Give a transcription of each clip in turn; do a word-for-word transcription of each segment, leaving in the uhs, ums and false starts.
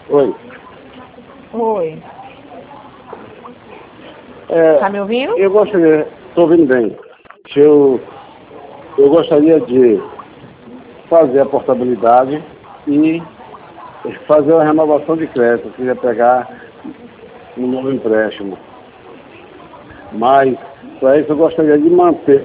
Oi. Oi. É, Tá me ouvindo? eu gostaria, estou ouvindo bem. Eu, eu gostaria de fazer a portabilidade e fazer a renovação de crédito. Eu queria pegar um novo empréstimo. Mas, para isso, eu gostaria de manter,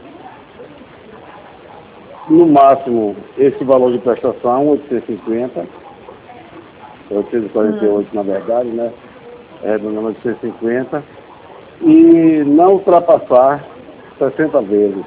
no máximo, esse valor de prestação, oitocentos e cinquenta, oitocentos e quarenta e oito, Hum. na verdade, né? É, do número oitocentos e cinquenta. E não ultrapassar sessenta vezes.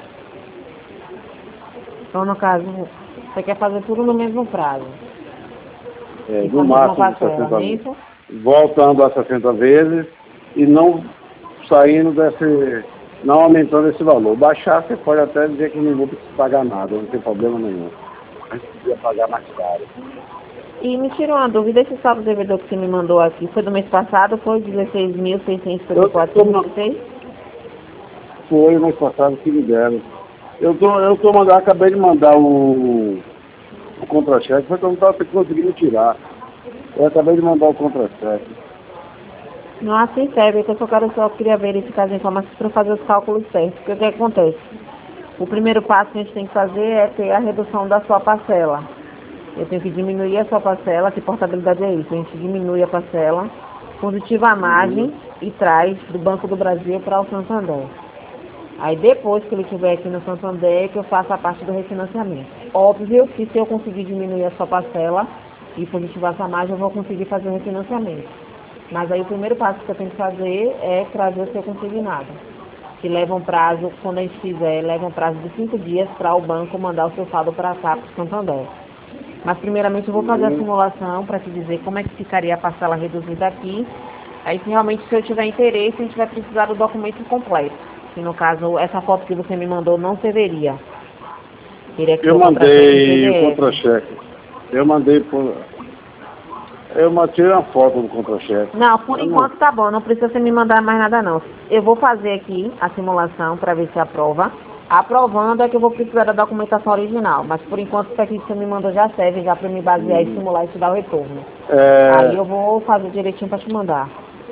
Então, no caso, você quer fazer tudo no mesmo prazo. É, E no com a mesma máximo de parcela, sessenta não é vezes. isso? Voltando a sessenta vezes e não saindo desse, não aumentando esse valor. Baixar, você pode até dizer que não vou precisar pagar nada, não tem problema nenhum. A gente podia pagar mais caro. E me tira uma dúvida, esse saldo devedor que você me mandou aqui, foi do mês passado, foi dezesseis mil seiscentos e cinquenta Eu e quatro tô, vírgula dezesseis? foi mês passado que me deram. Eu tô, eu tô mandando, acabei de mandar o, o contra-cheque, só que eu não estava conseguindo tirar. Eu acabei de mandar o contra-cheque. Não, assim serve, que eu só quero só queria verificar as informações para fazer os cálculos certos. Porque o que acontece? O primeiro passo que a gente tem que fazer é ter a redução da sua parcela. Eu tenho que diminuir a sua parcela, que portabilidade é isso? A gente diminui a parcela, positiva a Uhum. margem e traz do Banco do Brasil para o Santander. Aí depois que ele estiver aqui no Santander, é que eu faço a parte do refinanciamento. Óbvio que se eu conseguir diminuir a sua parcela e positivar essa margem, eu vou conseguir fazer o refinanciamento. Mas aí o primeiro passo que eu tenho que fazer é trazer o seu consignado. Que leva um prazo, quando a gente fizer, leva um prazo de cinco dias para o banco mandar o seu saldo para cá, para o Santander. Mas primeiramente eu vou fazer a Uhum. simulação para te dizer como é que ficaria a parcela reduzida aqui. Aí se realmente se eu tiver interesse, a gente vai precisar do documento completo. Que no caso, essa foto que você me mandou não serviria. Teria que ser Eu o contra-cheque em mandei o P D F. contra-cheque. Eu mandei por. Eu matei uma foto do contra-cheque. Não, por Eu não. enquanto tá bom, não precisa você me mandar mais nada não. Eu vou fazer aqui a simulação para ver se aprova. Aprovando é que eu vou precisar da documentação original, mas por enquanto isso aqui que você me mandou já serve já para me basear e Uhum. simular e te dar o retorno. Aí É, eu vou fazer direitinho para te mandar.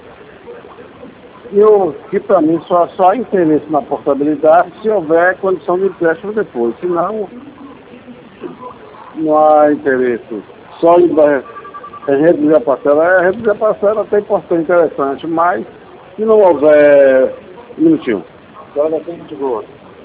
eu, que para mim só, só há interesse na portabilidade se houver condição de empréstimo depois. Senão, não há interesse. Só em ba- em reduzir a parcela. É, reduzir a parcela até importante, interessante, mas se não houver. Um minutinho. Agora vai ter que chegou.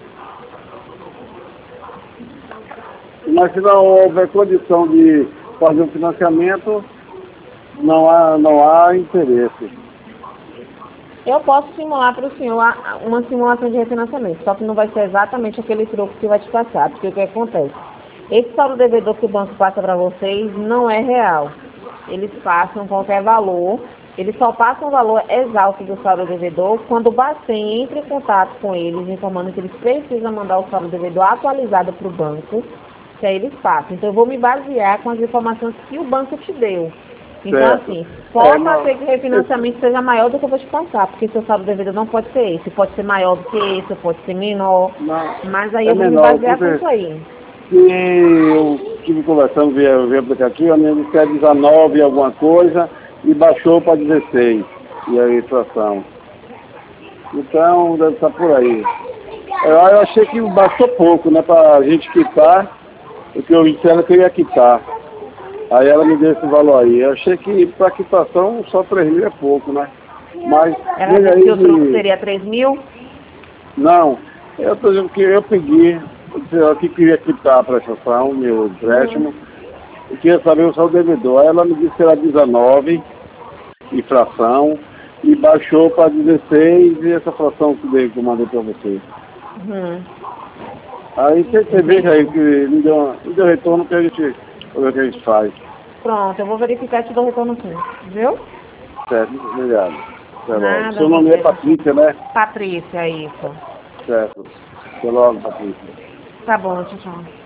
Mas se não houver condição de fazer um financiamento, não há, não há interesse. Eu posso simular para o senhor a- uma simulação de refinanciamento, só que não vai ser exatamente aquele troco que vai te passar, porque o que acontece? Esse saldo devedor que o banco passa para vocês não é real. Eles passam qualquer valor, eles só passam o valor exausto do saldo devedor quando o Bacen entra em contato com eles, informando que eles precisam mandar o saldo devedor atualizado para o banco, que aí eles passam. Então eu vou me basear com as informações que o banco te deu. Então, Certo. assim, É, possa não, ser que o refinanciamento seja maior do que eu vou te passar, porque seu saldo devedor não pode ser esse, pode ser maior do que esse, pode ser menor, não, mas aí é eu vou me menor, basear com porque isso aí. se eu estive conversando via, via aplicativo, a minha disse que é dezenove alguma coisa e baixou para dezesseis, e a inflação. Então, deve estar por aí. Eu, eu achei que baixou pouco, né, para a gente quitar, o que eu disse ela que eu ia quitar. Aí ela me deu esse valor aí. Eu achei que para quitação só três mil é pouco, né? Mas, Ela veja disse que aí o troco de... seria três mil? Não, eu estou dizendo que eu pedi, eu que queria quitar a prestação, meu Hum. empréstimo, eu queria saber o saldo devedor. Aí ela me disse que era dezenove, infração, e baixou para dezesseis, e essa fração que dei- que eu mandei para você. Hum. Aí você, você veja aí Entendi. que me deu, uma- me deu retorno que a gente, pra ver o que a gente faz. Pronto, eu vou verificar e te dou retorno sim. Viu? Certo, obrigado. Até logo. Nada, Seu nome é você. Patrícia, né? Patrícia, isso. Certo. Até logo, Patrícia. Tá bom, tchau, tchau.